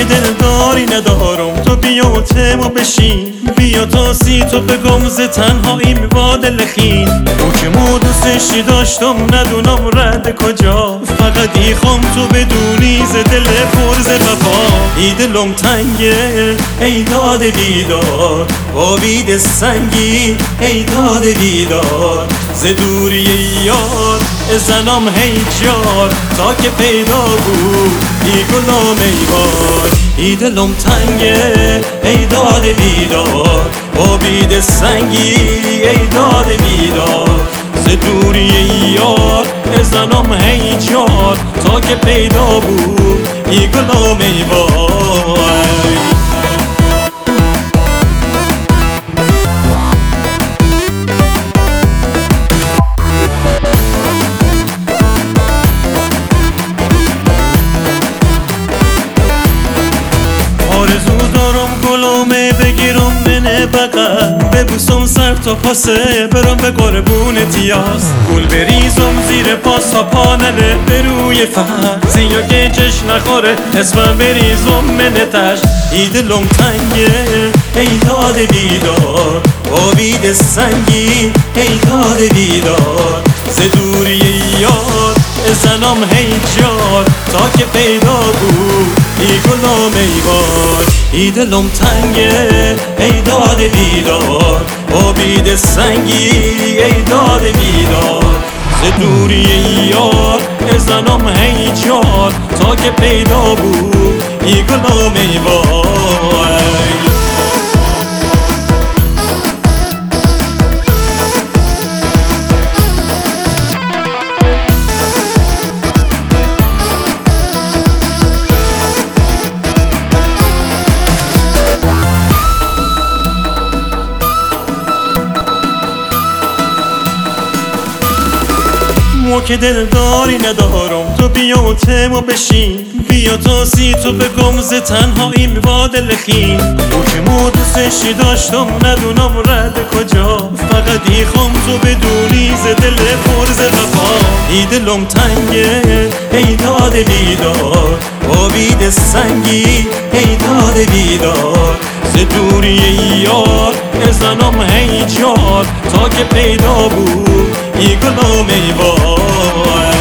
که دلداری ندارم، تو بیا و تمو بشین، بیا تا سی تو بگم ز تنهایی میوا دل خین. او که مو دوستشی داشتم ندونم رد کجا، فقط ایخوام تو بدونی ز دل پر ز وفا. ای دلم تنگه ای داد بیدار، با بید سنگی ای داد بیدار. ز دوری یار زنم هی جار، تا که پیدا بود ای گلام ای بار. ای دلم تنگه ای داد بیدار، با بید سنگی ای داد بیدار. ز دوری یار زنم هی جار، تا که پیدا بود ای گلام ای بار. آرزو دارم گلومه بگیرم منه بغل، ببوسم سر تا پاسه برم به قربون تیاس. گل بریزم زیر پاسا پانله به روی فرز، یا که چش نخوره اسمم بریزم منه تش. ای دلم تنگه ای داد بیدار، با بید سنگی ای داد بیدار. ز دوری یار زنم هی جار، تا که پیدا بود ای گلام ای بار. ای دلم تنگه ای داد بیدار، با بید سنگی ای داد بیدار. ز دوری یار زنم هی جار، تا که پیدا بود ای گلام ای بار. مو که دلداری ندارم، تو بیا و تمو بشین، بیا تا سی تو بگم ز تنهایی میوا دل خین. او که مو دوستشی داشتم ندونم رد کجا، فقط ایخوام تو بدونی ز دل پر ز وفا. ای دلم تنگه ای داد بیدار، با بید سنگی ای داد بیدار. ز دوری یار زنم هی جار، تا که پیدا بود ای گلام ای بار.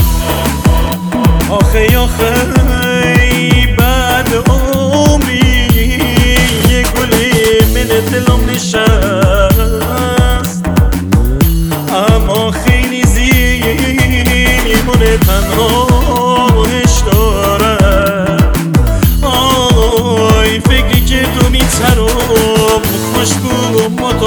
آخه آخه بعد عمری یه گلی من دلم نشست، اما خیلی زیمونه تنهاش دارم. آی فکری که تو میترم خوشگو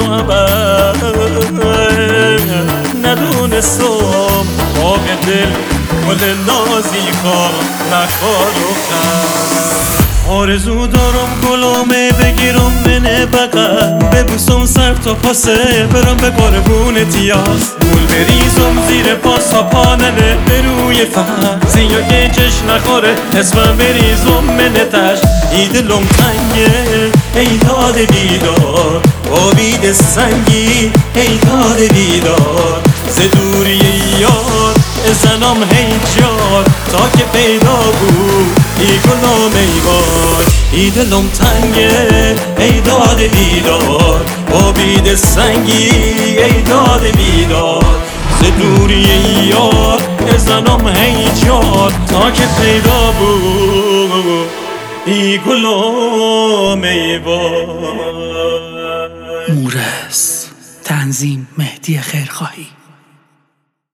متعبد، ندونستم باغ دل گل نازی کار نخواد و خست. آرزو دارم گلومه بگیرم منه بغل، ببوسم سر تا پاسه برم به قربون تیاس. گل بریزم زیر پاسا پانله به روی فرز، یا که چش نخوره اسمم بریزم منه تش. ای دلم تنگه ای داد بیدار، با بید سنگی ای داد بیدار. ز دوری یار زنم هی جار، تا که پیدا بود ای گلام ای بار. ای دلم تنگه ای داد بیدار، با بید سنگی ای داد بیدار. ز دوری یار زنم هی جار، تا که پیدا بود ای گلام ای بار. مورس تنظیم مهدی خیرخواهی.